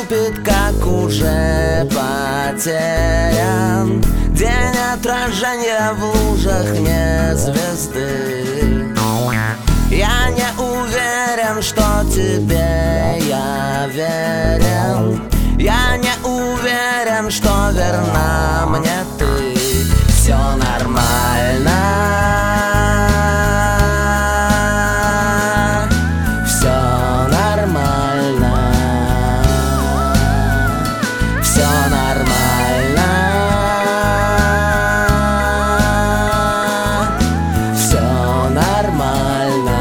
наступит, как уже потерян день отражения в лужах не звезды. Я не уверен, что тебе я верен. Я не уверен, что верна мне ты. Все нормально. Все нормально. Все нормально. Все нормально.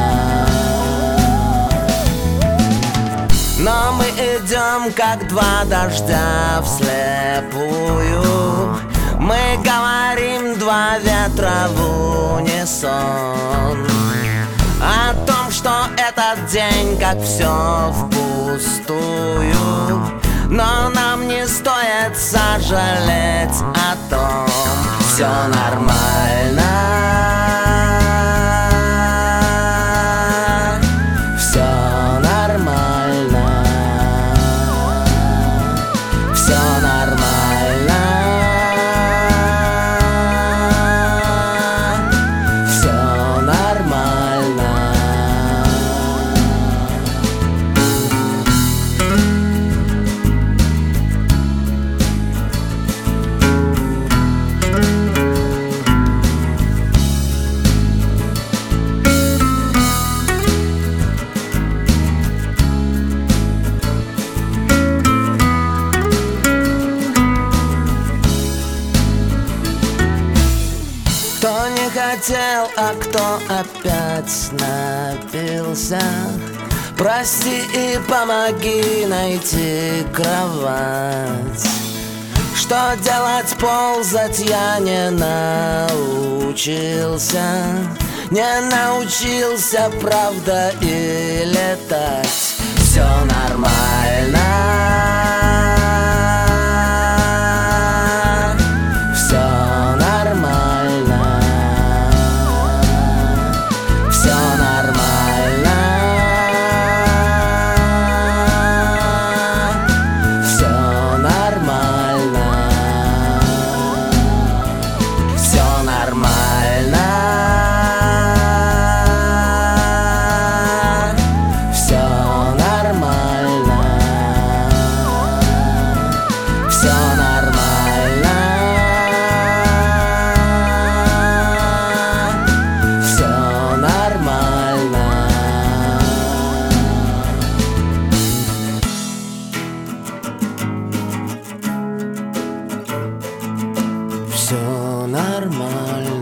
Но мы идем, как два дождя вслепую. Мы говорим два ветра в унисон о том, что этот день, как все впустую. Но нам не стоит сожалеть о том. Все нормально. Кто не хотел, а кто опять напился, прости и помоги найти кровать. Что делать, ползать я не научился. Не научился, правда, и летать. Все нормально. Все нормально.